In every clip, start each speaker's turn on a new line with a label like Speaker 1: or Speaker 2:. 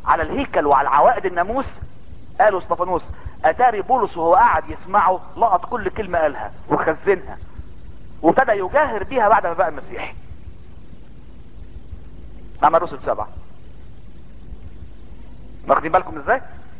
Speaker 1: على الهيكل وعلى عوائد الناموس، قالوا اسطفانوس اتاري بولس وهو قاعد يسمعه لقط كل كلمة قالها وخزنها وابتدى يجاهر بيها بعد ما بقى المسيحي. اعمال الرسل 7. واخدين بالكم ازاي؟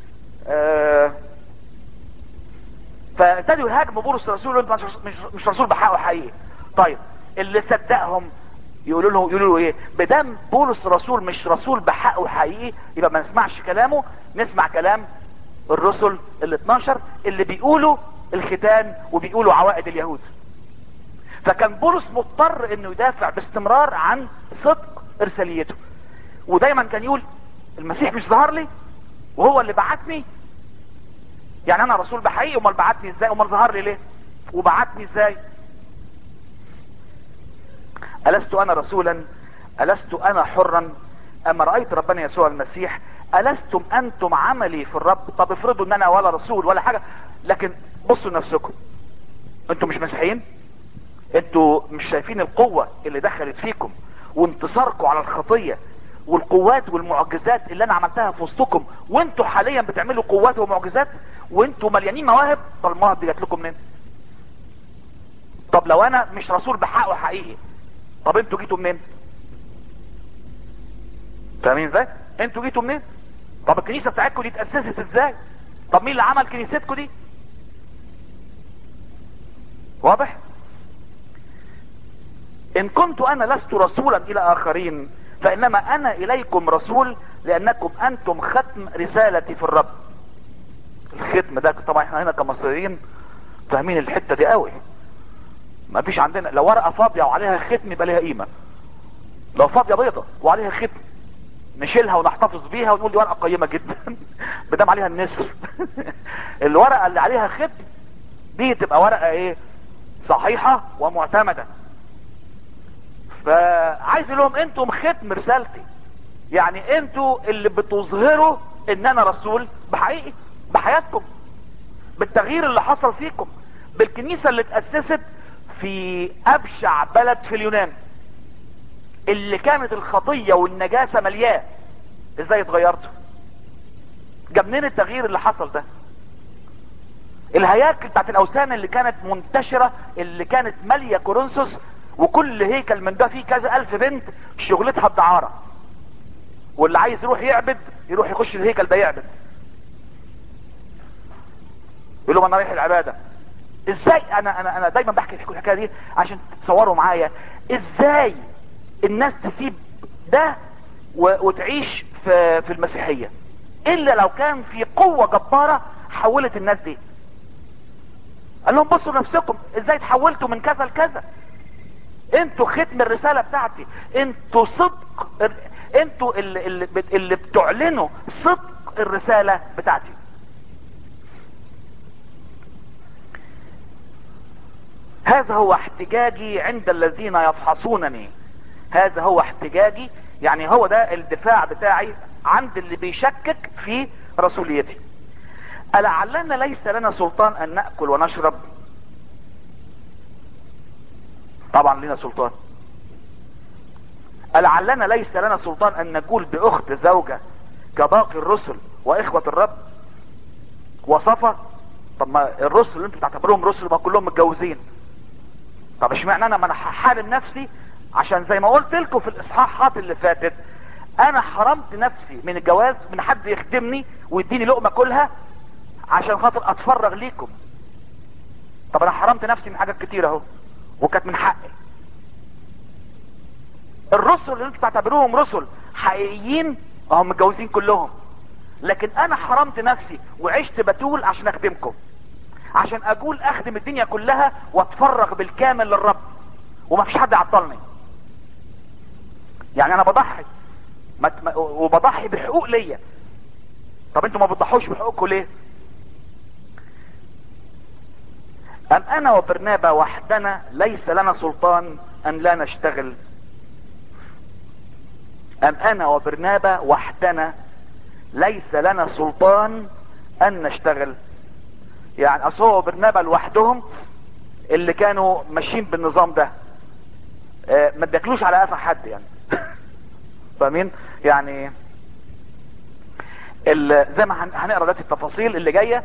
Speaker 1: فابتدوا يهاجموا بولس الرسول، انت مش رسول بحقه حقيقي. طيب اللي صدقهم يقولوا له ايه؟ بدام بولس الرسول مش رسول بحقه حقيقي يبقى ما نسمعش كلامه، نسمع كلام الرسل ال 12 اللي بيقولوا الختان وبيقولوا عوائد اليهود. فكان بولس مضطر انه يدافع باستمرار عن صدق ارساليته، ودايما كان يقول المسيح مش ظهر لي وهو اللي بعتني، يعني انا رسول بحقيقي، امال بعتني ازاي؟ امال ظهر لي ليه وبعتني ازاي؟ ألست أنا رسولا؟ ألست أنا حرا؟ أما رأيت ربنا يسوع المسيح ألستم أنتم عملي في الرب. طب افرضوا أن أنا ولا رسول ولا حاجة، لكن بصوا لنفسكم، أنتم مش مسيحيين؟ أنتم مش شايفين القوة اللي دخلت فيكم وانتصاركم على الخطية والقوات والمعجزات اللي أنا عملتها في وسطكم، وأنتم حاليا بتعملوا قوات ومعجزات وأنتم مليانين مواهب؟ طب المواهب دي جات لكم منين؟ طب لو أنا مش رسول بحقه حقيقي، طب انتوا جيتوا منين؟ فاهمين ازاي؟ انتوا جيتوا منين؟ طب الكنيسه بتاعتكم دي اتاسست ازاي؟ طب مين اللي عمل كنيستكم دي؟ واضح؟ ان كنت انا لست رسولا الى اخرين فانما انا اليكم رسول، لانكم انتم ختم رسالتي في الرب. الختم ده طبعا احنا هنا كمصريين فاهمين الحته دي قوي. ما فيش عندنا لو ورقه فاضيه وعليها ختم يبقى ليها قيمه، لو فاضيه بيضه وعليها ختم نشيلها ونحتفظ بيها ونقول دي ورقه قيمه جدا بدام عليها النسر. الورقه اللي عليها ختم دي تبقى ورقه ايه؟ صحيحه ومعتمده. فعايز لهم انتم ختم رسالتي، يعني انتوا اللي بتظهروا ان انا رسول بحقيقي بحياتكم، بالتغيير اللي حصل فيكم، بالكنيسه اللي اتاسست في ابشع بلد في اليونان اللي كانت الخطيه والنجاسه ملياه. ازاي اتغيرتوا؟ جاب منين التغيير اللي حصل ده؟ الهياكل بتاعت الاوثان اللي كانت منتشره، اللي كانت ماليه كورنثوس، وكل هيكل من ده فيه كذا الف بنت شغلتها الدعاره، واللي عايز يروح يعبد يروح يخش الهيكل ده يعبد، يقول له انا رايح العباده. ازاي؟ انا دايما بحكي لكم الحكايه دي عشان تتصوروا معايا ازاي الناس تسيب ده وتعيش في المسيحيه، الا لو كان في قوه جباره حولت الناس دي. قال لهم بصوا نفسكم ازاي تحولتوا من كذا لكذا، انتوا ختم الرساله بتاعتي، انتوا صدق، انتوا اللي بتعلنوا صدق الرساله بتاعتي. هذا هو احتجاجي عند الذين يفحصونني، هذا هو احتجاجي، يعني هو ده الدفاع بتاعي عند اللي بيشكك في رسوليتي. ألعلنا ليس لنا سلطان ان نأكل ونشرب؟ طبعا لنا سلطان. ألعلنا ليس لنا سلطان ان نقول باخت زوجة كباقي الرسل واخوة الرب وصفة؟ طب ما الرسل اللي انتوا بتعتبروهم رسل ما كلهم متجوزين، طب اشمعنى انا؟ ما انا حارم نفسي، عشان زي ما قلت لكم في الاصحاحات اللي فاتت انا حرمت نفسي من الجواز، من حد يخدمني ويديني لقمة كلها عشان خاطر اتفرغ ليكم. طب انا حرمت نفسي من حاجات كتير اهو وكانت من حقي. الرسل اللي انتوا بتعتبروهم رسل حقيقيين هم متجوزين كلهم، لكن انا حرمت نفسي وعشت بتول عشان اخدمكم، عشان اقول اخدم الدنيا كلها واتفرغ بالكامل للرب وما فيش حد يعطلني. يعني انا بضحي وبضحي بحقوق ليا. طب انتوا ما بتضحوش بحقوقكم ليه؟ ام انا وبرنابا وحدنا ليس لنا سلطان ان لا نشتغل؟ ام انا وبرنابا وحدنا ليس لنا سلطان ان نشتغل؟ يعني اصل هو وبرنابا لوحدهم اللي كانوا ماشيين بالنظام ده، ما ادكلوش على قفا حد يعني. فاهمين؟ يعني زي ما هنقرا دلوقتي التفاصيل اللي جايه.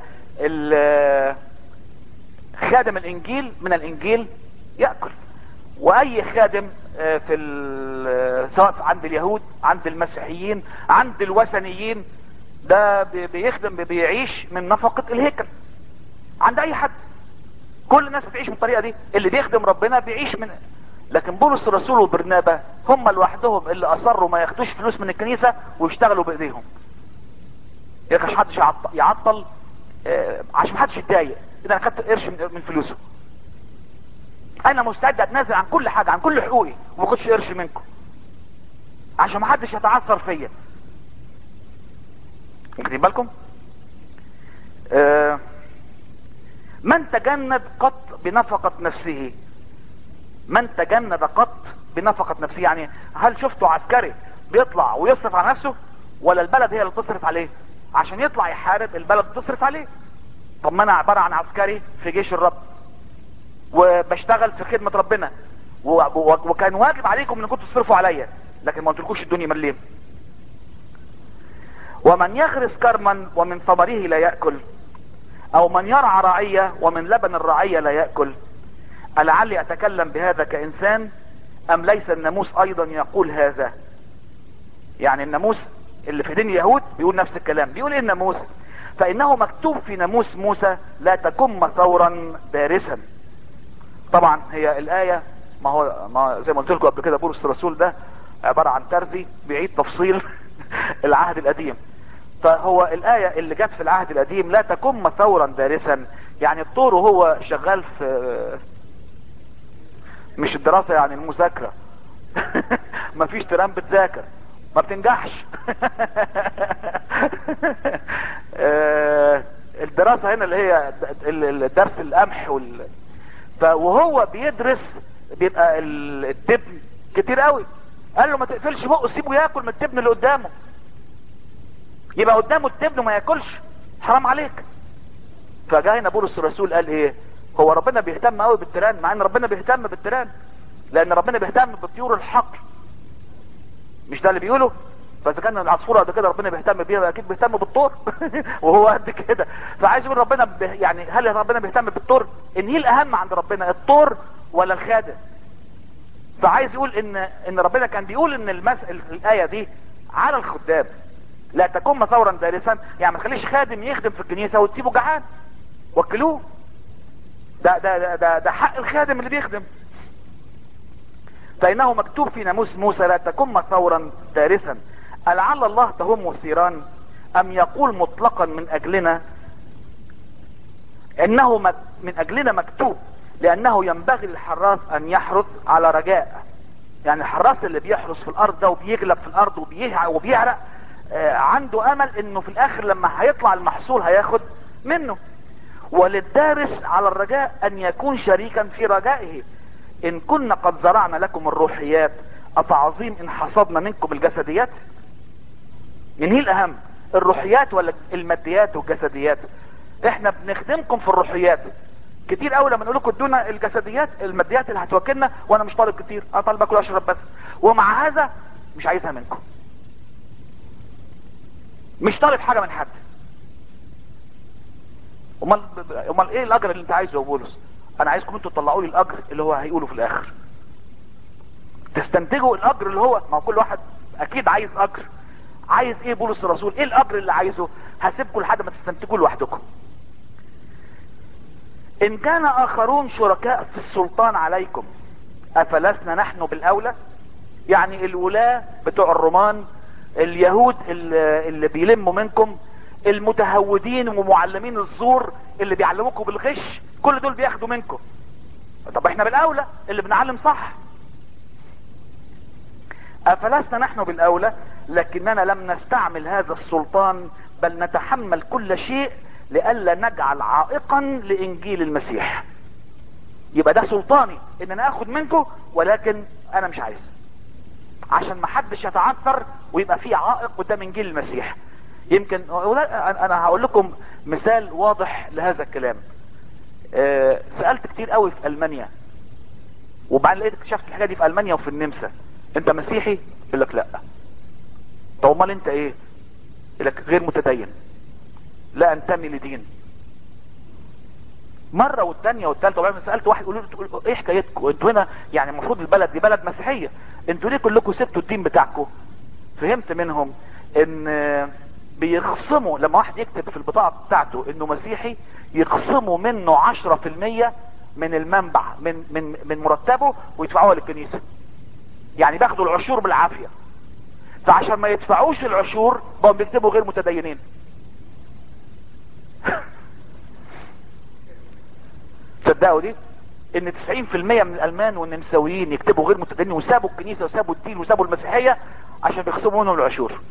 Speaker 1: خادم الانجيل من الانجيل ياكل، واي خادم في سواء عند اليهود، عند المسيحيين، عند الوثنيين، ده بيخدم، بيعيش من نفقة الهيكل. عند اي حد، كل الناس بتعيش بالطريقة دي، اللي بيخدم ربنا بيعيش من. لكن بولس الرسول وبرنابا هم لوحدهم اللي اصروا ما ياخدوش فلوس من الكنيسة ويشتغلوا بايديهم. يا اخي محدش يعطل عشان محدش يتضايق اذا انا خدت قرش من فلوسه. انا مستعد اتنازل عن كل حاجة، عن كل حقوقي، وما اخدش قرش منكم عشان محدش يتعثر فيا. واخدين بالكم؟ من تجند قط بنفقة نفسه، من تجند قط بنفقة نفسه، يعني هل شفتوا عسكري بيطلع ويصرف على نفسه، ولا البلد هي اللي تصرف عليه؟ عشان يطلع يحارب البلد تصرف عليه. طب ما انا عبارة عن عسكري في جيش الرب، وبشتغل في خدمة ربنا، وكان واجب عليكم ان كنتوا تصرفوا عليا، لكن ما قلتلكوش الدنيا مليم. ومن يغرس كرما ومن ثمره لا يأكل، او من يرعى رعية ومن لبن الرعية لا يأكل، ألعلي اتكلم بهذا كإنسان ام ليس الناموس ايضا يقول هذا؟ يعني الناموس اللي في دين اليهود بيقول نفس الكلام. بيقول ايه الناموس؟ فانه مكتوب في ناموس موسى لا تكن ثورا دارسا. طبعا هي الآية، ما زي ما قلت لكم قبل كده، بولس الرسول ده عبارة عن ترزي بيعيد تفصيل العهد القديم. فهو الآية اللي جت في العهد القديم لا تكن ثورا دارسا، يعني الطور وهو شغال في، مش الدراسة يعني المذاكرة. مفيش ترام بتذاكر ما بتنجحش. الدراسة هنا اللي هي الدرس القمح وهو بيدرس بيبقى التبن كتير قوي. قال له ما تقفلش بقه، سيبه ياكل من التبن اللي قدامه. يبقى قدامه التبن وما ياكلش، حرام عليك. فجاء هنا بولس الرسول قال ايه؟ هو ربنا بيهتم قوي بالتيران، مع ان ربنا بيهتم بالتيران، لان ربنا بيهتم بطيور الحقل، مش ده اللي بيقوله؟ فاذا كان العصفوره قد كده ربنا بيهتم بيها، اكيد بيهتم بالطور. وهو قد كده. فعايز يقول ربنا يعني هل ربنا بيهتم بالطور؟ ان هي الاهم عند ربنا الطور ولا الخادم؟ فعايز يقول ان ربنا كان بيقول ان الايه دي على الخدام، لا تكن ثورا دارسا، يعني ما تخليش خادم يخدم في الكنيسه وتسيبه جعان، وكلوه. ده حق الخادم اللي بيخدم. فإنه مكتوب في ناموس موسى لا تكن ثورا دارسا. ألعل الله تهم ثيران، أم يقول مطلقا من أجلنا؟ إنه من أجلنا مكتوب، لأنه ينبغي للحراس أن يحرث على رجاء. يعني الحراس اللي بيحرس في الأرض ده وبيغلب في الأرض وبيعرق عنده أمل إنه في الآخر لما هيطلع المحصول هياخد منه. وللدارس على الرجاء أن يكون شريكا في رجائه. ان كنا قد زرعنا لكم الروحيات افعظيم ان حصدنا منكم الجسديات. من هي الاهم، الروحيات ولا الماديات والجسديات؟ احنا بنخدمكم في الروحيات كتير قوي. لما نقول لكم ادونا الجسديات، الماديات اللي هتوكلنا، وانا مش طالب كتير، انا طالب اكل واشرب بس، ومع هذا مش عايزها منكم، مش طالب حاجه من حد. امال ايه الاجر اللي انت عايزه يا بولس؟ انا عايزكم انتوا تطلعوا لي الاجر اللي هو هيقوله في الاخر، تستنتجوا الاجر اللي هو، ما هو كل واحد اكيد عايز اجر. عايز ايه بولس الرسول؟ ايه الاجر اللي عايزه؟ هسيبكم لحد ما تستنتجوا لوحدكم. ان كان اخرون شركاء في السلطان عليكم افلسنا نحن بالاولى؟ يعني الولاة بتوع الرومان، اليهود اللي بيلموا منكم، المتهودين ومعلمين الزور اللي بيعلموكم بالغش، كل دول بياخدوا منكم. طب احنا بالاولى اللي بنعلم صح. افلسنا نحن بالاولى، لكننا لم نستعمل هذا السلطان، بل نتحمل كل شيء لئلا نجعل عائقا لانجيل المسيح. يبقى ده سلطاني ان انا اخد منكم، ولكن انا مش عايز، عشان ما حدش يتعثر ويبقى في عائق قدام انجيل المسيح. يمكن انا هقول لكم مثال واضح لهذا الكلام. سألت كتير قوي في المانيا، وبعدين لقيت اكتشفت الحاجة دي في المانيا وفي النمسا. انت مسيحي؟ يقول لك لا. طب امال انت ايه؟ لك غير متدين، لا انتمي لدين. مرة والتانية والتالتة، وبعدين سألت واحد قولوا له ايه حكايتكم انتوا هنا؟ يعني المفروض البلد دي بلد مسيحية، انتوا ليه كلكم سبتوا الدين بتاعكم؟ فهمت منهم ان بيخصموا لما واحد يكتب في البطاقة بتاعته انه مسيحي، يخصموا منه 10% من المنبع من مرتبه ويدفعوها للكنيسة. يعني بياخدوا العشور بالعافية، فعشان ما يدفعوش العشور بقوا بيكتبوا غير متدينين. تصدقوا دي؟ ان 90% من الالمان والنمساويين يكتبوا غير متدينين وسابوا الكنيسة وسابوا الدين وسابوا المسيحية عشان بيخصموا منهم العشور.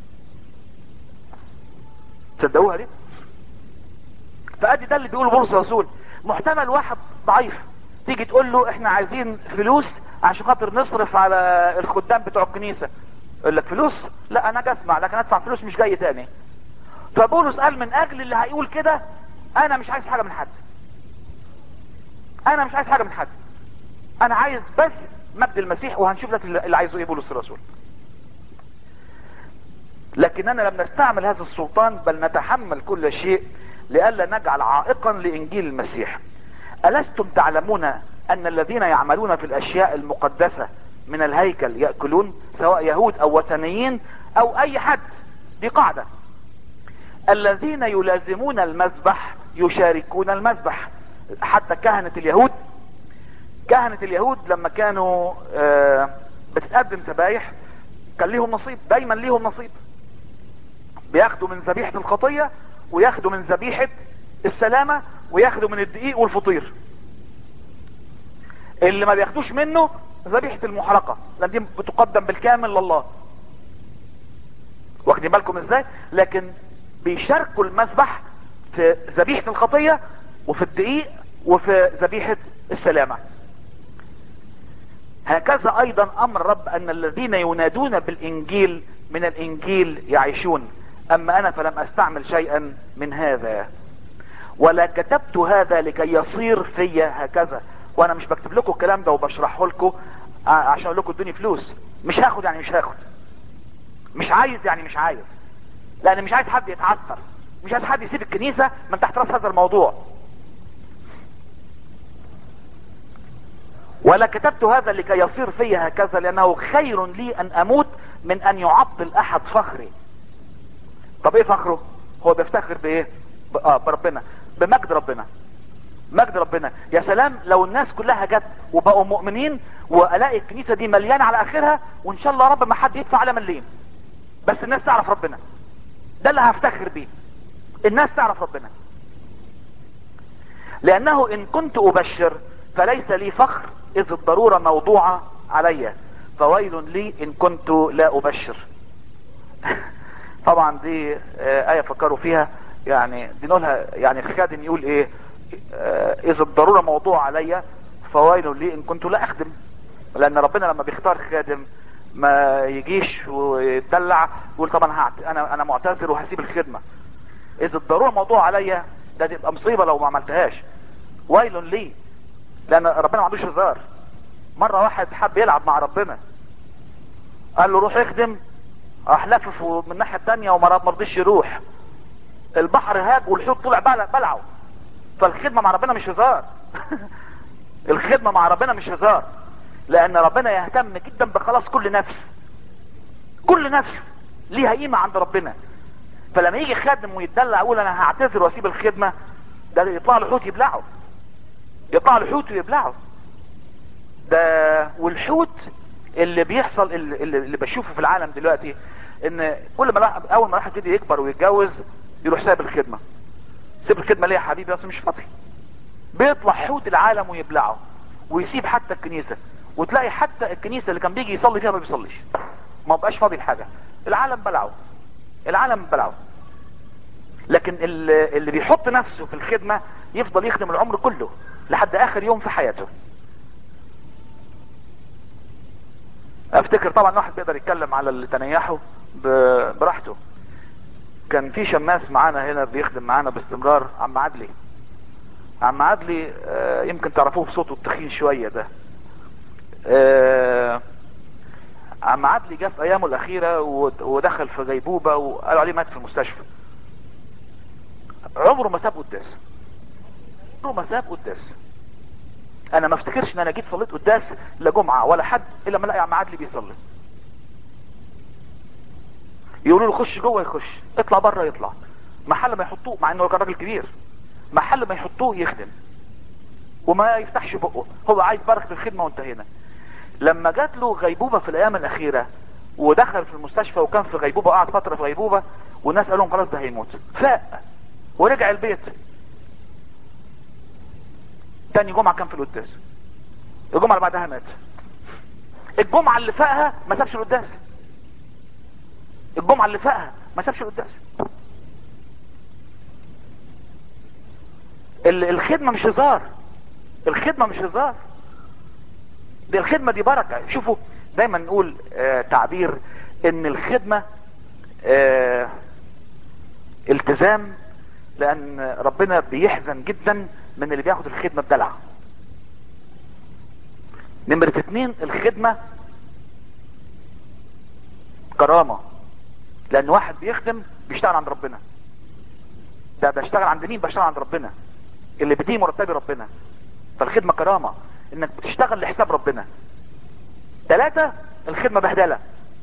Speaker 1: تصدقوها دي؟ فادي ده اللي بيقوله بولس الرسول. محتمل واحد ضعيف تيجي تقول له احنا عايزين فلوس عشان خاطر نصرف على الخدام بتوع الكنيسة، يقول لك فلوس؟ لا انا اجي اسمع لكن ادفع فلوس مش جاي تاني. فبولس قال من اجل اللي هيقول كده انا مش عايز حاجة من حد، انا مش عايز حاجة من حد، انا عايز بس مجد المسيح. وهنشوف لك اللي عايزه ايه بولس الرسول. لكننا لم نستعمل هذا السلطان بل نتحمل كل شيء لئلا نجعل عائقا لانجيل المسيح. ألستم تعلمون أن الذين يعملون في الأشياء المقدسة من الهيكل يأكلون، سواء يهود أو وثنيين أو أي حد؟ دي قاعدة. الذين يلازمون المذبح يشاركون المذبح. حتى كهنة اليهود لما كانوا بتتقدم ذبايح كان ليهم نصيب، دايما ليهم نصيب. بياخدوا من ذبيحة الخطية وياخدوا من ذبيحة السلامة وياخدوا من الدقيق والفطير. اللي ما بياخدوش منه ذبيحة المحرقة لان دي بتقدم بالكامل لله. واخدين بالكم ازاي؟ لكن بيشاركوا المذبح في ذبيحة الخطية وفي الدقيق وفي ذبيحة السلامة. هكذا ايضا امر الرب ان الذين ينادون بالانجيل من الانجيل يعيشون. اما انا فلم استعمل شيئا من هذا ولا كتبت هذا لكي يصير في هكذا. وانا مش بكتب لكم الكلام ده وبشرحه لكم عشان اقول لكم ادوني فلوس. مش هاخد يعني مش هاخد، مش عايز يعني مش عايز، لان مش عايز حد يتعثر، مش عايز حد يسيب الكنيسة من تحت راس هذا الموضوع. ولا كتبت هذا لكي يصير في هكذا لانه خير لي ان اموت من ان يعطل احد فخري. طب ايه فخره؟ هو بيفتخر بايه؟ بربنا، بمجد ربنا، مجد ربنا. يا سلام لو الناس كلها جت وبقوا مؤمنين والاقي الكنيسة دي مليانة على اخرها، وان شاء الله رب ما حد يدفع على مليم، بس الناس تعرف ربنا. ده اللي هفتخر بيه، الناس تعرف ربنا. لانه ان كنت ابشر فليس لي فخر اذ الضرورة موضوعة علي، فويل لي ان كنت لا ابشر. طبعا دي آية فكروا فيها، يعني دي نقولها يعني الخادم يقول ايه؟ اذا الضرورة موضوع عليا فويل لي ان كنت لا اخدم. لان ربنا لما بيختار خادم ما يجيش ويدلع ويقول طبعا انا معتذر وهسيب الخدمة. اذا الضرورة موضوع عليا ده تبقى مصيبة لو ما عملتهاش. ويل لي، لان ربنا ما عندوش هزار. مرة واحد حب يلعب مع ربنا قال له روح اخدم، راح لففه من الناحية التانية وما رضيش يروح. البحر هاج والحوت طلع بلعه. فالخدمة مع ربنا مش هزار. الخدمة مع ربنا مش هزار، لان ربنا يهتم جدا بخلاص كل نفس. كل نفس ليها قيمة عند ربنا. فلما يجي خادم ويتدلع يقول انا هعتذر واسيب الخدمة، ده يطلع له حوت يبلعه، يطلع له حوت ويبلعه. ده والحوت اللي بيحصل اللي بشوفه في العالم دلوقتي ان كل ما اول ما راح يبتدي يكبر ويتجوز يروح سايب الخدمة. سيب الخدمة ليه يا حبيبي؟ بس مش فاضي. بيطلع حوت العالم ويبلعه ويسيب حتى الكنيسة. وتلاقي حتى الكنيسة اللي كان بيجي يصلي فيها ما بيصليش، ما بقاش فاضي لحاجة. العالم بلعه، العالم بلعه. لكن اللي بيحط نفسه في الخدمة يفضل يخدم العمر كله لحد اخر يوم في حياته. افتكر طبعا واحد بيقدر يتكلم على اللي تنيحه براحته. كان في شماس معانا هنا بيخدم معانا باستمرار، عم عدلي. عم عدلي يمكن تعرفوه بصوته التخين شوية ده. عم عدلي جه في ايامه الاخيرة ودخل في غيبوبة وقالوا عليه مات في المستشفى. عمره ما ساب قداس، عمره ما ساب قداس. انا ما افتكرش ان انا جيت صليت قداس لا جمعة ولا حد الا ما الاقي عم عدلي بيصلي. يقولوا له خش جوه يخش، اطلع بره يطلع، محل ما يحطوه، مع انه كان راجل كبير، محل ما يحطوه يخدم وما يفتحش بقه، هو عايز بركة الخدمة وانتهينا. لما جات له غيبوبة في الايام الاخيرة ودخل في المستشفى وكان في غيبوبة وقعد فترة في غيبوبة والناس قالوا خلاص ده هيموت، فاق ورجع البيت. تاني جمعة كان في القداس، الجمعة اللي بعدها مات. الجمعة اللي فاقها ما سابش القداس، الجمعة اللي فاقها ما سابش القداس. الخدمة مش هزار، الخدمة مش هزار، دي الخدمة دي بركة. شوفوا دايما نقول تعبير ان الخدمة التزام، لان ربنا بيحزن جدا من اللي بياخد الخدمة بدلع. نمرة 2 الخدمة كرامة، لان واحد بيخدم بيشتغل عند ربنا. ده بيشتغل عند مين؟ بيشتغل عند ربنا اللي بيديه مرتبي ربنا. فالخدمة كرامة، انك بتشتغل لحساب ربنا. 3 الخدمة بهدلة،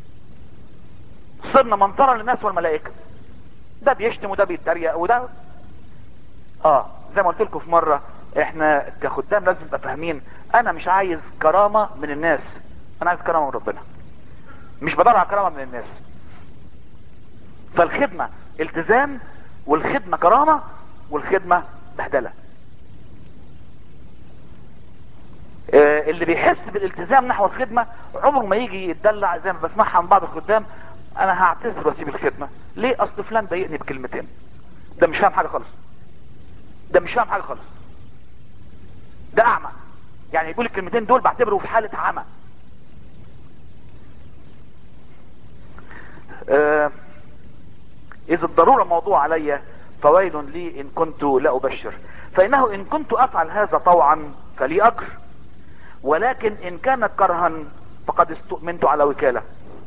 Speaker 1: صرنا منظرا للناس والملائكة. ده بيشتم وده بيتريق وده زي ما قلت لكم في مرة، احنا كخدام لازم نبقى فاهمين انا مش عايز كرامة من الناس، انا عايز كرامة من ربنا، مش بدور على كرامة من الناس. فالخدمة التزام، والخدمة كرامة، والخدمة بهدلة. اللي بيحس بالالتزام نحو الخدمة عمره ما يجي يتدلع زي ما بسمعها من بعض الخدام، انا هعتذر واسيب الخدمة ليه؟ اصل فلان ضايقني بكلمتين. ده مش فاهم حاجة خالص، ده مش فاهم حاجة خالص، ده اعمى. يعني يقول الكلمتين دول بعتبره في حالة عمى. اذا الضرورة موضوع علي فويل لي ان كنت لا ابشر، فانه ان كنت افعل هذا طوعا فلي اجر، ولكن ان كان كرها فقد استؤمنت على وكالة.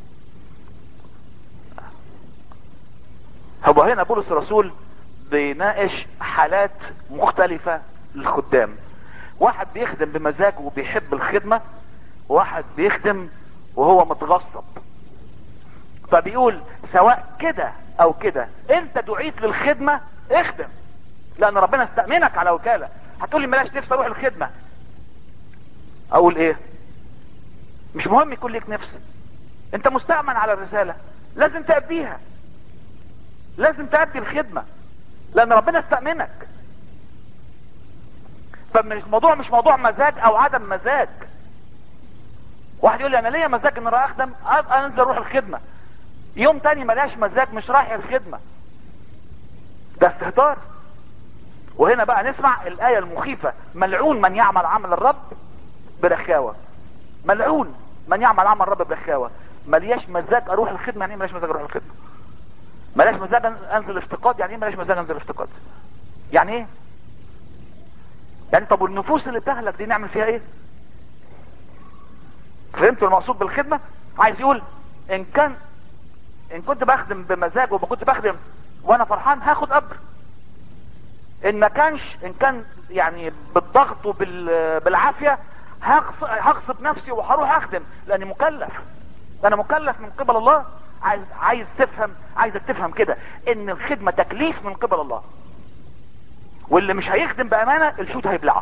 Speaker 1: هو هنا بولس الرسول بيناقش حالات مختلفة للخدام. واحد بيخدم بمزاجه وبيحب الخدمة، وواحد بيخدم وهو متغصب. فبيقول سواء كده او كده انت دعيت للخدمة اخدم، لان ربنا استأمنك على وكالة. هتقول لي ملاش نفس اروح الخدمة، اقول ايه؟ مش مهم يكون لك نفس، انت مستأمن على الرسالة، لازم تأديها، لازم تأدي الخدمة لان ربنا استأمنك. فالموضوع مش موضوع مزاج او عدم مزاج. واحد يقول لي انا ليا مزاج ان راح اخدم، انزل اروح الخدمة، يوم تاني ملاش مزاج مش رايح الخدمة، ده استهتار. وهنا بقى نسمع الآية المخيفة: ملعون من يعمل عمل الرب برخاوة. ملعون من يعمل عمل الرب برخاوة. ملياش مزاج اروح الخدمة، يعني ايه ملياش مزاج اروح الخدمة؟ ملاش مزاج انزل افتقاد، يعني ايه ملاش مزاج انزل افتقاد؟ يعني ايه؟ يعني طب والنفوس اللي بتهلك دي نعمل فيها ايه؟ فهمتوا المقصود بالخدمة؟ عايز يقول ان كنت بخدم بمزاج وكنت بخدم وانا فرحان هاخد اجر، ان ما كانش، ان كان يعني بالضغط وبالعافية هغصب نفسي وهروح اخدم لاني مكلف، انا مكلف من قبل الله. عايز تفهم، عايزك تفهم كده ان الخدمة تكليف من قبل الله، واللي مش هيخدم بامانة الحوت هيبلعه.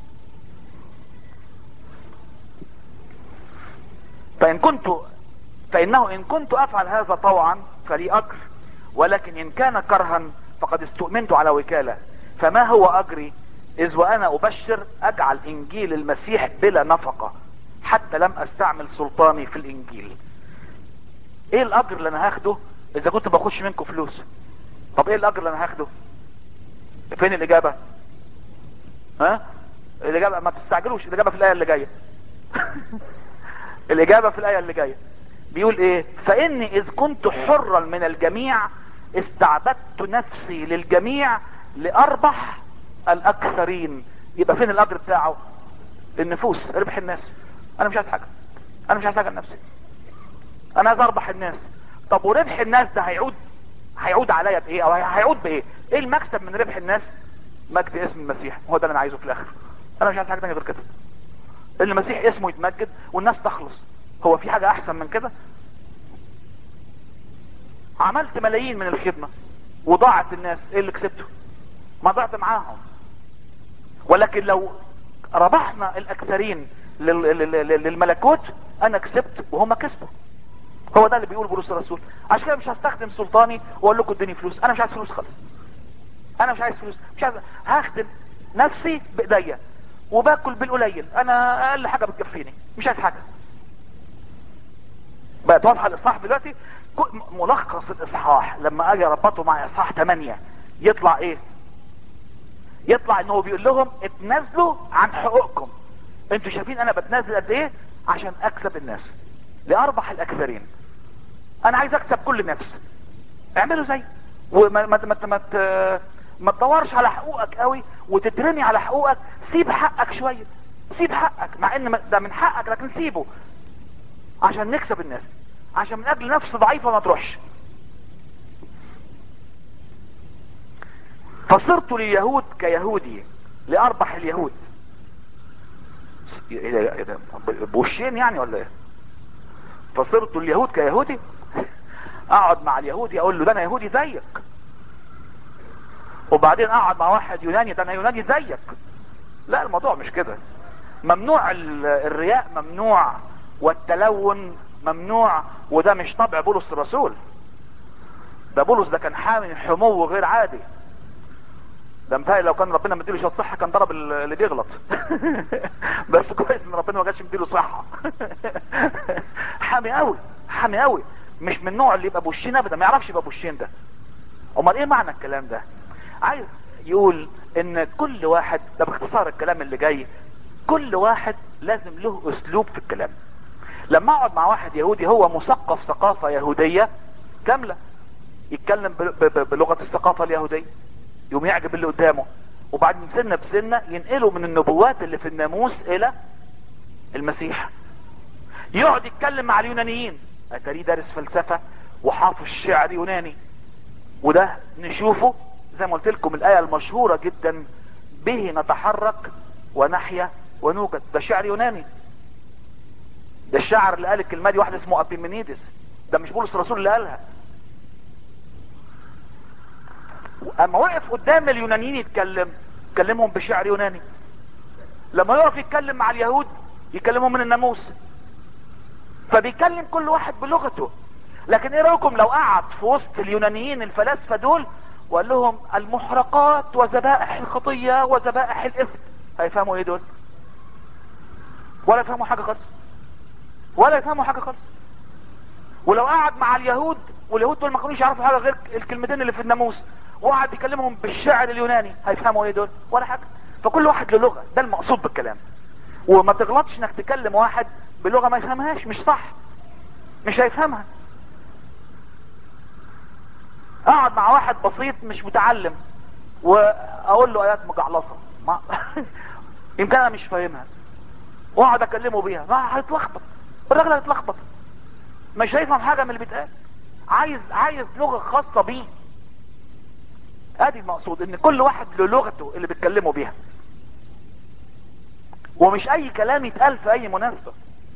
Speaker 1: فانه ان كنت افعل هذا طوعا فلي اجر، ولكن ان كان كرها فقد استؤمنت على وكالة. فما هو اجري؟ اذ وانا ابشر اجعل انجيل المسيح بلا نفقة، حتى لم استعمل سلطاني في الانجيل. ايه الاجر اللي انا هاخده اذا كنت بخش منكم فلوس؟ طب ايه الاجر اللي انا هاخده؟ فين الاجابة؟ الاجابة ما تستعجلوش، الاجابة في الاية اللي جاية. الاجابة في الاية اللي جاية. بيقول ايه؟ فاني اذ كنت حرا من الجميع استعبدت نفسي للجميع لاربح الاكثرين. يبقى فين الاجر بتاعه؟ النفوس، ربح الناس. انا مش عايز حاجة، انا مش عايز حاجة لنفسي، انا عايز اربح الناس. طب وربح الناس ده هيعود عليا بايه، او هيعود بايه؟ ايه المكسب من ربح الناس؟ مجد اسم المسيح، هو ده اللي انا عايزه في الاخر. انا مش عايز حاجه تانية غير كده، ان المسيح اسمه يتمجد والناس تخلص. هو في حاجه احسن من كده؟ عملت ملايين من الخدمه وضاعت الناس، ايه اللي كسبته؟ ما ضعت معاهم. ولكن لو ربحنا الاكثرين للملكوت، انا كسبت وهم كسبوا. هو ده اللي بيقول بولس الرسول. عشان كده مش هستخدم سلطاني واقول لكم ادوني فلوس. انا مش عايز فلوس خالص. انا مش عايز فلوس، مش عايز. هخدم نفسي بايديا وباكل بالقليل، انا اقل حاجه بتكفيني، مش عايز حاجه. بقت واضحه الاصحاح دلوقتي. ملخص الاصحاح لما اجي اربطه مع اصحاح 8 يطلع ايه؟ يطلع انه بيقول لهم اتنازلوا عن حقوقكم. انتوا شايفين انا بتنازل قد ايه؟ عشان اكسب الناس، لاربح الاكثرين. انا عايز اكسب كل نفس. اعملوا زي، وما ما ما ما ما تدورش على حقوقك قوي وتترمي على حقوقك. سيب حقك شويه، سيب حقك، مع ان ده من حقك، لكن سيبه عشان نكسب الناس، عشان من اجل نفس ضعيفه ما تروحش. فصرت لليهود كيهودي لاربح اليهود. ايه ده بوشين يعني ولا ايه؟ فصرت اليهود كيهودي. اقعد مع اليهودي اقول له ده انا يهودي زيك، وبعدين اقعد مع واحد يوناني ده انا يوناني زيك. لا، الموضوع مش كده. ممنوع الرياء، ممنوع، والتلون ممنوع. وده مش طبع بولس الرسول. ده بولس ده كان حامل حمو غير عادي. ده متهيألي لو كان ربنا مديله شويه صحه كان ضرب اللي بيغلط. بس كويس ان ربنا ما كانش مديله صحه. حامي قوي، حامي قوي. مش من النوع اللي يبقى بوشين ابدا، ما يعرفش يبقى بوشين ده. امال ايه معنى الكلام ده؟ عايز يقول ان كل واحد، ده باختصار الكلام اللي جاي، كل واحد لازم له اسلوب في الكلام. لما اقعد مع واحد يهودي هو مثقف ثقافة يهودية كاملة، يتكلم بلغة الثقافة اليهودية، يوم يعجب اللي قدامه، وبعدين سنة بسنة ينقله من النبوات اللي في الناموس الى المسيح. يقعد يتكلم مع اليونانيين، اتاريه دارس فلسفة وحافظ شعر يوناني. وده نشوفه زي ما قلت لكم الايه المشهوره جدا: به نتحرك ونحيا ونوجد. ده شعر يوناني. ده الشاعر اللي قال الكلمه دي واحد اسمه ابيمينيدس. ده مش بولس الرسول اللي قالها. اما وقف قدام اليونانيين يتكلم، كلمهم بشعر يوناني. لما يقف يتكلم مع اليهود يكلمهم من الناموس. فبيكلم كل واحد بلغته. لكن ايه رايكم لو قعد في وسط اليونانيين الفلاسفه دول وقال لهم المحرقات وذبائح الخطيه وذبائح الاثم؟ هيفهموا ايه دول؟ ولا يفهموا حاجه خالص، ولا يفهموا حاجه خالص. ولو قعد مع اليهود، واليهود دول ما كانوش يعرفوا حاجه غير الكلمتين اللي في الناموس، وقعد يكلمهم بالشعر اليوناني، هيفهموا ايه دول؟ ولا حاجه. فكل واحد له لغه، ده المقصود بالكلام. وما تغلطش انك تكلم واحد بلغه ما يفهمهاش، مش صح، مش هيفهمها. اقعد مع واحد بسيط مش متعلم واقول له ايات مجعلصه، ما يمكن انا مش فاهمها، واقعد اكلمه بيها، ما هيتلخبط. الراجل هيتلخبط، مش هيفهم حاجه من اللي بيتقال. عايز لغه خاصه بيه. ادي المقصود، ان كل واحد له لغته اللي بيتكلموا بيها، ومش اي كلام يتقال في اي مناسبه.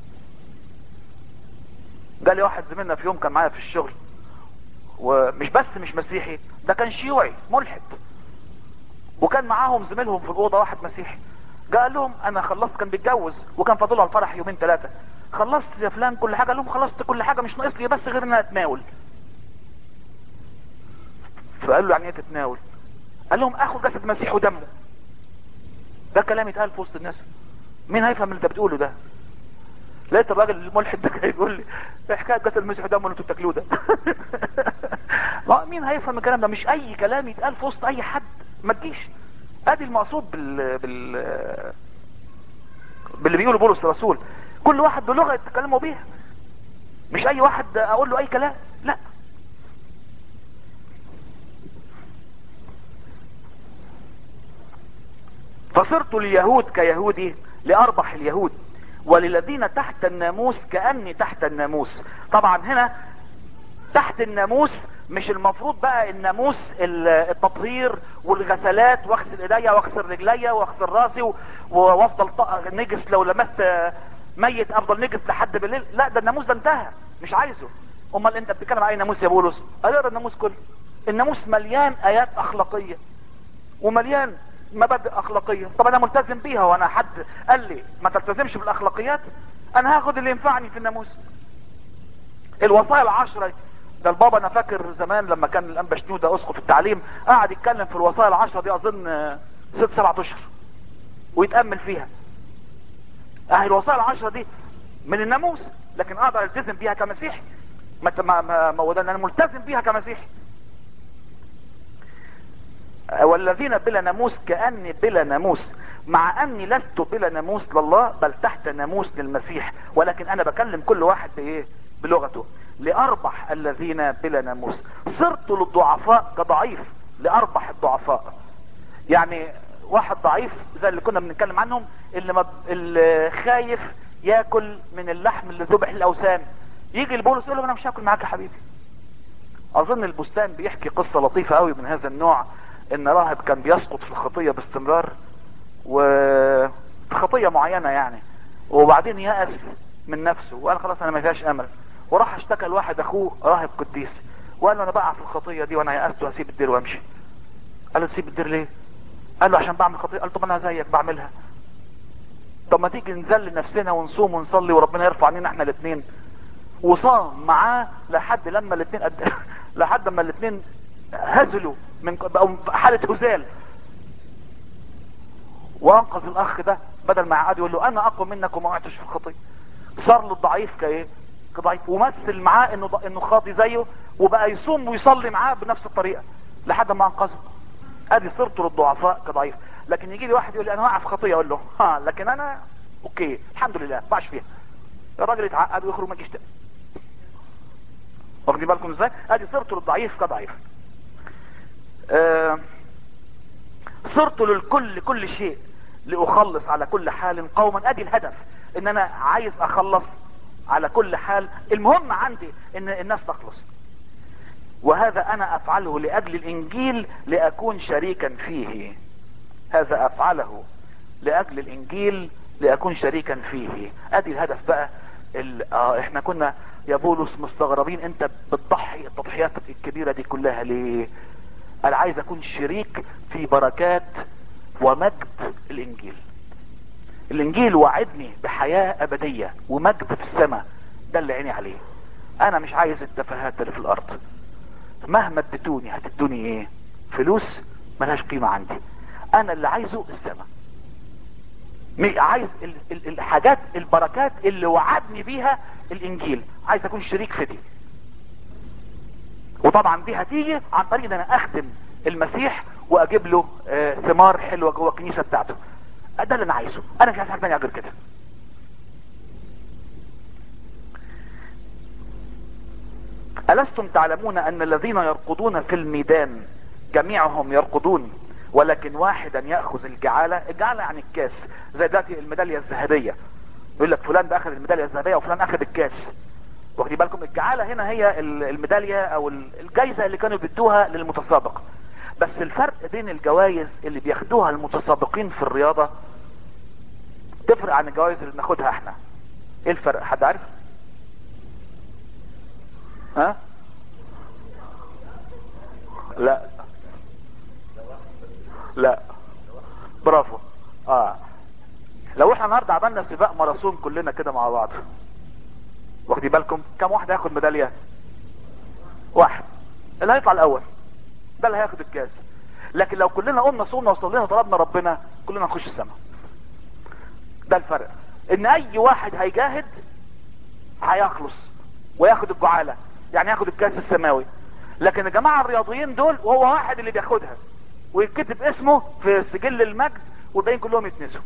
Speaker 1: جالي واحد زميلنا في يوم كان معايا في الشغل، ومش بس مش مسيحي، ده كان شيوعي ملحد، وكان معاهم زميلهم في الاوضه واحد مسيحي. قال لهم انا خلصت، كان بيتجوز وكان فاضل على الفرح يومين ثلاثه، خلصت يا فلان كل حاجه؟ قال لهم خلصت كل حاجه، مش ناقص لي بس غير ان انا اتناول. فقال له يعني ايه تتناول؟ قال لهم اخد جسد المسيح ودمه. ده كلام يتقال في وسط الناس؟ مين هيفهم اللي انت بتقوله ده؟ لقيت الراجل الملحد ده يقول لي ايه حكايه جسد المسيح ودمه اللي انتوا بتاكلوه ده؟ مين هيفهم الكلام ده؟ مش اي كلام يتقال في وسط اي حد، ما تجيش. ادي المقصود باللي بيقوله بولس الرسول. كل واحد له لغه يتكلموا بيها، مش اي واحد اقول له اي كلام، لا. فصرت لليهود كيهودي لاربح اليهود. وللذين تحت الناموس كأني تحت الناموس. طبعا هنا تحت الناموس مش المفروض بقى الناموس التطهير والغسلات، واغسل ايديا واغسل رجليا واغسل راسي وافضل نجس، لو لمست ميت افضل نجس لحد بالليل. لا، ده الناموس ده انتهى، مش عايزه. امال انت بتتكلم عن اي ناموس يا بولس؟ اقرا الناموس كله. الناموس مليان ايات اخلاقيه ومليان مبادئ اخلاقيه. طب انا ملتزم بيها، وانا حد قال لي ما تلتزمش بالاخلاقيات؟ انا هاخد اللي ينفعني في الناموس. الوصايا العشرة، ده البابا انا فاكر زمان لما كان الانبا شنودة اسقف التعليم قعد يتكلم في الوصايا العشرة دي اظن 6-7 اشهر ويتأمل فيها. الوصايا العشرة دي من الناموس، لكن اقدر التزم بيها كمسيحي. ما انا ملتزم بيها كمسيحي. والذين بلا ناموس كأني بلا ناموس، مع اني لست بلا ناموس لله بل تحت ناموس للمسيح، ولكن انا بكلم كل واحد بايه؟ بلغته. لاربح الذين بلا ناموس، صرت للضعفاء كضعيف لاربح الضعفاء. يعني واحد ضعيف زي اللي كنا بنتكلم عنهم، اللي خايف ياكل من اللحم اللي ذبح الاوثان، يجي البولس يقول له انا مش هاكل معاك يا حبيبي. اظن البستان بيحكي قصة لطيفة قوي من هذا النوع، ان راهب كان بيسقط في الخطية باستمرار، وفي خطية معينة يعني، وبعدين يأس من نفسه وقال خلاص انا ما فيهاش امل، وراح اشتكى لواحد اخوه راهب قديس، وقال له انا بقع في الخطية دي وانا يأست وهسيب الدير وامشي. قال له تسيب الدير ليه؟ قال له عشان بعمل خطية. قال طب انا زيك بعملها. طب ما تيجي نذل نفسنا ونصوم ونصلي وربنا يرفع عننا احنا الاثنين. وصام معاه لحد لما الاثنين لحد ما الاثنين هزلوا من بقوا حالة هزال، وانقذ الاخ ده بدل ما يقعد يقول له انا اقوى منك وما وقعتش في الخطيه. صار له الضعيف كايه؟ كضعيف. ومثل معاه انه خاطي زيه، وبقى يصوم ويصلي معاه بنفس الطريقه لحد ما انقذه. ادي صرت للضعفاء كضعيف. لكن يجي لي واحد يقول لي انا واقع في خطيه، اقول له ها لكن انا اوكي الحمد لله ما بقعش فيها. الراجل يتعقد ويخرج ما يجيش تاني. واخدين بالكم ازاي؟ ادي صرت للضعيف كضعيف. صرت للكل كل شيء لاخلص على كل حال قوما. ادي الهدف، ان انا عايز اخلص على كل حال. المهم عندي ان الناس تخلص، وهذا انا افعله لاجل الانجيل لاكون شريكا فيه. هذا افعله لاجل الانجيل لاكون شريكا فيه. ادي الهدف بقى. احنا كنا يا بولس مستغربين انت بتضحي التضحيات الكبيرة دي كلها ليه؟ انا عايز اكون شريك في بركات ومجد الانجيل. الانجيل وعدني بحياة ابدية ومجد في السماء، ده اللي عيني عليه. انا مش عايز التفاهات اللي في الارض. مهما اديتوني هتدوني ايه؟ فلوس ملهاش قيمة عندي. انا اللي عايزه السماء. عايز الحاجات البركات اللي وعدني بيها الانجيل، عايز اكون شريك في دي. وطبعا دي هتيجي عن طريق ان انا اخدم المسيح واجيب له ثمار حلوه جوه الكنيسه بتاعته. ده اللي انا عايزه. انا مش عايز حاجه ثانيه غير كده. ألستم تعلمون أن الذين يرقدون في الميدان جميعهم يرقدون، ولكن واحدا يأخذ الجعالة. الجعالة يعني الكاس، زي دلوقتي الميدالية الذهبية، يقول لك فلان ده أخذ الميدالية الذهبية وفلان أخذ الكاس. واخدين بالكم؟ الجعالة هنا هي الميدالية أو الجايزة اللي كانوا بيدوها للمتسابق. بس الفرق بين الجوائز اللي بياخدوها المتسابقين في الرياضة تفرق عن الجوائز اللي بناخدها احنا. ايه الفرق؟ حد عارف؟ ها؟ لا لا، برافو. لو احنا النهارده عملنا سباق ماراثون كلنا كده مع بعض، واخدين بالكم كم واحد هياخد ميداليه؟ واحد، اللي هيطلع الاول ده اللي هياخد الكاس. لكن لو كلنا قمنا صومنا وصلينا وطلبنا ربنا كلنا نخش السماء. ده الفرق، ان اي واحد هيجاهد هيخلص وياخد الجعاله، يعني ياخد الكاس السماوي. لكن الجماعه الرياضيين دول وهو واحد اللي بياخدها ويتكتب اسمه في سجل المجد والباقيين كلهم يتنسوا.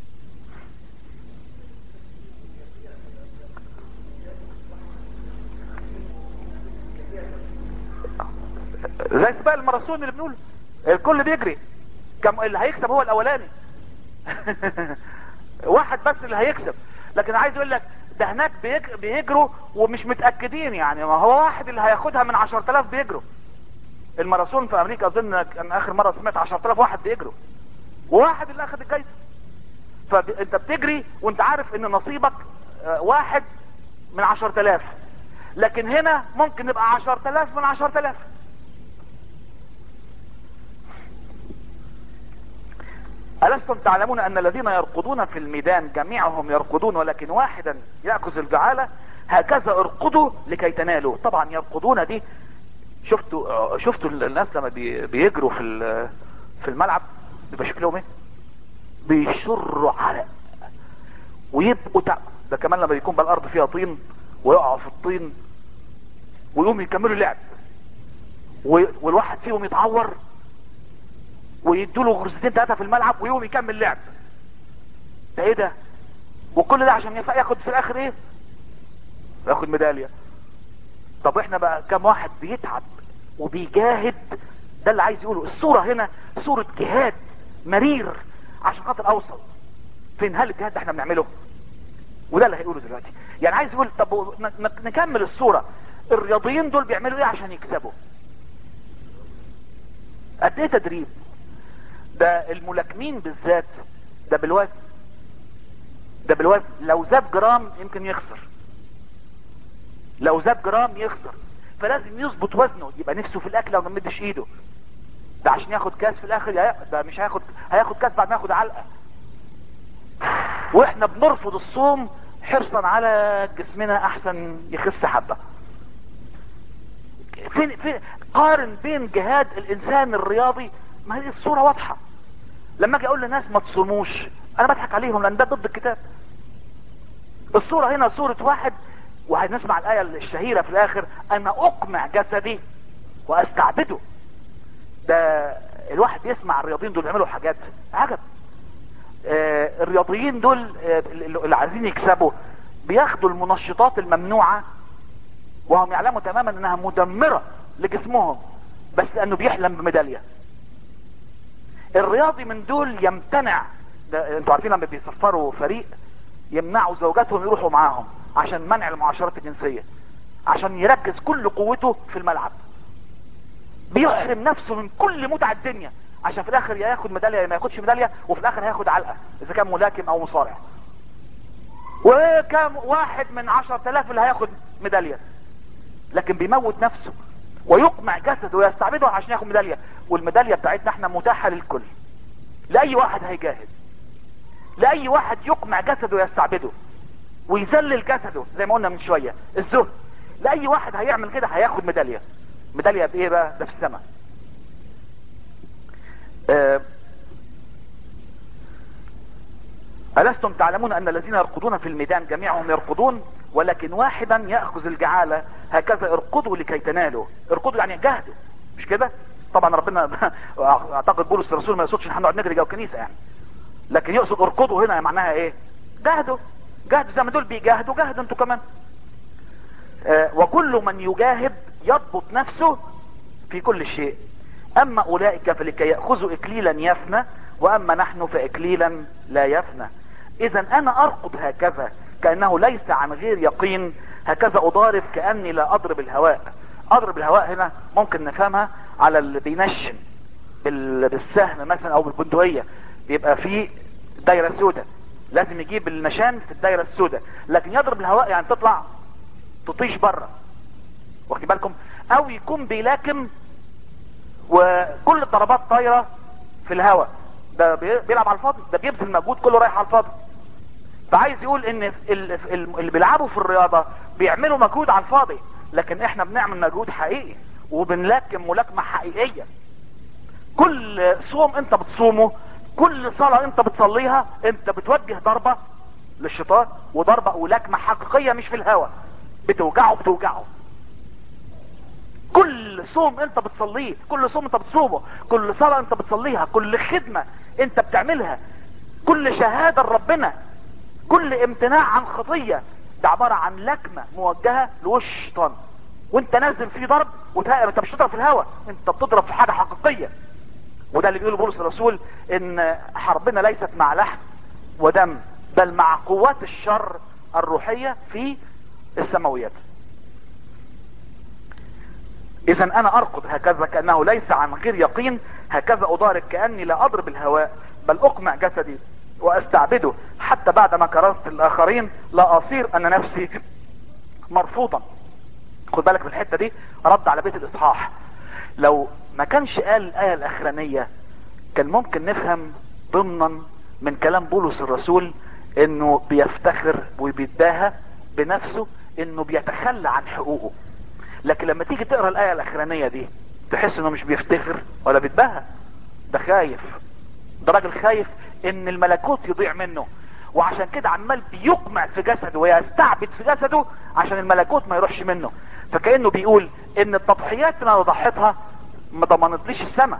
Speaker 1: زي سباق الماراثون اللي بنقوله، الكل بيجري، كم اللي هيكسب هو الاولاني. واحد بس اللي هيكسب. لكن عايز يقول لك ده هناك بيجروا ومش متأكدين، يعني ما هو واحد اللي هياخدها من 10,000 بيجروا. الماراثون في امريكا اظن كان اخر مرة سمعت 10,000 واحد بيجروا، وواحد اللي اخد الجايزة. فانت بتجري وانت عارف ان نصيبك واحد من 10,000، لكن هنا ممكن نبقى 10,000 من 10,000. ألستم تعلمون أن الذين يرقدون في الميدان جميعهم يرقدون ولكن واحدا يأخذ الجعالة، هكذا ارقدوا لكي تنالوا. طبعا يرقدون دي، شفتوا الناس لما بيجروا في الملعب بيبقى شكلهم ايه؟ بيشروا عرق ويبقوا ده كمان لما يكون بقى الارض فيها طين ويقعوا في الطين ويقوم يكملوا لعب، والواحد فيهم يتعور ويدوا له غرزتين 3 في الملعب ويقوم يكمل لعب. ده ايه ده؟ وكل ده عشان ياخد في الاخر ايه؟ ياخد ميدالية. طب احنا بقى كم واحد بيتعب وبيجاهد؟ ده اللي عايز يقوله. الصورة هنا صورة جهاد مرير عشان خاطر اوصل. فين؟ هل الجهاد ده احنا بنعمله؟ وده اللي هيقوله دلوقتي. يعني عايز يقول طب نكمل الصورة. الرياضيين دول بيعملوا ايه عشان يكسبوا؟ قد ايه تدريب؟ ده الملاكمين بالذات ده بالوزن، ده بالوزن. لو زاد جرام يمكن يخسر، لو زاد جرام يخسر. فلازم يظبط وزنه، يبقى نفسه في الاكل وما يمدش ايده. ده عشان ياخد كاس في الاخر، ده مش هياخد كاس بعد ما ياخد علقة. واحنا بنرفض الصوم حرصا على جسمنا احسن يخس حبة. فين قارن بين جهاد الانسان الرياضي؟ ما هي الصورة واضحة. لما اجي اقول للناس ما تصوموش انا بضحك عليهم، لان ده ضد الكتاب. الصورة هنا صورة واحد، وهنسمع الآية الشهيرة في الاخر: انا اقمع جسدي واستعبده. ده الواحد يسمع الرياضيين دول يعملوا حاجات عجب. الرياضيين دول اللي عايزين يكسبوا بياخدوا المنشطات الممنوعة، وهم يعلموا تماما انها مدمرة لجسمهم، بس لانه بيحلم بميدالية. الرياضي من دول يمتنع. انتوا عارفين لما بيسفروا فريق يمنعوا زوجاتهم يروحوا معاهم عشان منع المعاشرات الجنسية، عشان يركز كل قوته في الملعب. بيحرم نفسه من كل متعة الدنيا عشان في الاخر يا ياخد ميدالية يا ما ياخدش ميدالية، وفي الاخر هياخد علقة اذا كان ملاكم او مصارع. وكم واحد من 10,000 اللي هياخد ميدالية، لكن بيموت نفسه ويقمع جسده ويستعبده عشان ياخد ميدالية. والميدالية بتاعتنا احنا متاحة للكل، لأي واحد هيجاهد، لأي واحد يقمع جسده ويستعبده ويذلل جسده زي ما قلنا من شوية الزهد. لأي واحد هيعمل كده هياخد ميدالية. ميدالية بإيه بقى؟ ده في السماء. ألستم تعلمون أن الذين يرقدون في الميدان جميعهم يرقدون ولكن واحدا يأخذ الجعالة، هكذا ارقدوا لكي تنالوا. ارقدوا يعني جاهدوا، مش كده؟ طبعا ربنا اعتقد بولس الرسول ما يقصدش ان احنا نقعد نجري جوه الكنيسة يعني، لكن يقصد ارقدوا هنا معناها ايه؟ جاهدوا. جاهدوا زي ما دول بيجاهدوا، جاهدوا انتوا كمان. وكل من يجاهد يضبط نفسه في كل شيء. اما اولئك فلكي يأخذوا اكليلا يفنى، واما نحن فاكليلا لا يفنى. اذا انا ارقد هكذا كأنه ليس عن غير يقين، هكذا اضارب كأني لا اضرب الهواء. اضرب الهواء هنا ممكن نفهمها على اللي بينشن بالسهم مثلا او بالبندقية، بيبقى فيه دايرة سوداء، لازم يجيب النشان في الدايرة السوداء. لكن يضرب الهواء يعني تطلع تطيش بره، واخد بالكم؟ او يكون بيلاكم وكل الضربات طايرة في الهواء، ده بيلعب على الفاضي، ده بيبذل مجهود كله رايح على الفاضي. فعايز يقول ان اللي بيلعبوا في الرياضة بيعملوا مجهود على الفاضي، لكن احنا بنعمل مجهود حقيقي وبنلاكم ملاكمة حقيقية. كل صوم انت بتصومه، كل صلاة انت بتصليها، انت بتوجه ضربة للشيطان، وضربة ولكمة حقيقية مش في الهواء بتوجعه. كل صوم انت بتصليه، كل صوم انت بتصومه، كل صلاة انت بتصليها، كل خدمة انت بتعملها، كل شهادة لربنا، كل امتناع عن خطية، ده عبارة عن لكمة موجهة لوش الشيطان. وانت نازل في ضرب انت مش بتضرب في الهواء، انت بتضرب في حاجة حقيقية. وده اللي بيقوله بولس الرسول ان حربنا ليست مع لحم ودم بل مع قوات الشر الروحية في السماويات. اذا انا ارقد هكذا كأنه ليس عن غير يقين، هكذا ادارك كأني لا اضرب الهواء، بل اقمع جسدي واستعبده، حتى بعد ما كرست الاخرين لا اصير انا نفسي مرفوضا. خد بالك من الحتة دي، رد على بيت الاصحاح. لو ما كانش قال الآية الاخرانية كان ممكن نفهم ضمنا من كلام بولس الرسول انه بيفتخر وبيتباهى بنفسه انه بيتخلى عن حقوقه. لكن لما تيجي تقرا الآية الاخرانية دي تحس انه مش بيفتخر ولا بيتباهى، ده خايف، ده راجل خايف ان الملكوت يضيع منه، وعشان كده عمال بيقمع في جسده ويستعبد في جسده عشان الملكوت ما يروحش منه. فكأنه بيقول ان التضحيات اللي انا ضحيتها ما ضمنتليش السماء.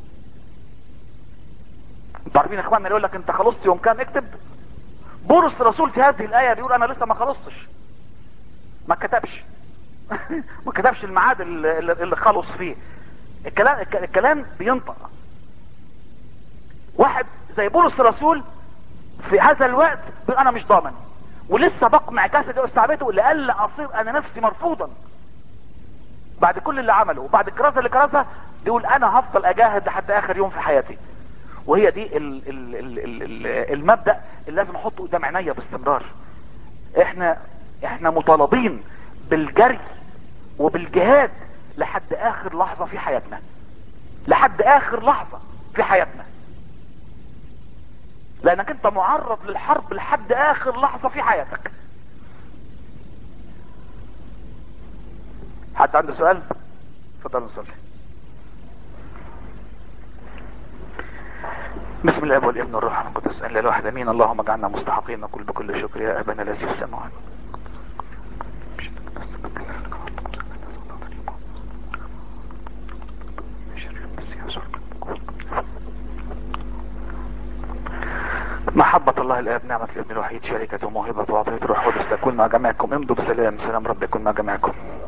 Speaker 1: انتوا عارفين يا اخواننا اللي يقول لك انت خلصت يوم كام اكتب، بولس الرسول في هذه الايه بيقول انا لسه ما خلصتش، ما كتبش ما كتبش الميعاد اللي خلص فيه. الكلام بينطق. واحد زي بولس الرسول في هذا الوقت بيقول انا مش ضامن ولسه بقمع جسدي واستعبده لألا اصير انا نفسي مرفوضا. بعد كل اللي عمله وبعد الكرازه اللي كرزها بيقول انا هفضل اجاهد لحد اخر يوم في حياتي. وهي دي المبدأ اللي لازم احطه قدام عينيا باستمرار. احنا مطالبين بالجري وبالجهاد لحد اخر لحظة في حياتنا، لحد اخر لحظة في حياتنا، لانك انت معرض للحرب لحد اخر لحظة في حياتك. حد عنده سؤال؟ اتفضل نصلي. بسم الله والابن والروح القدس الا الواحد امين. اللهم اجعلنا مستحقين نقول بكل شكر يا ابانا الذي في السماوات. محبة الله الاب، نعمة الابن الوحيد، شركة وموهبة وعطية روح القدس تكون مع جميعكم. امضوا بسلام، سلام رب يكون مع جميعكم.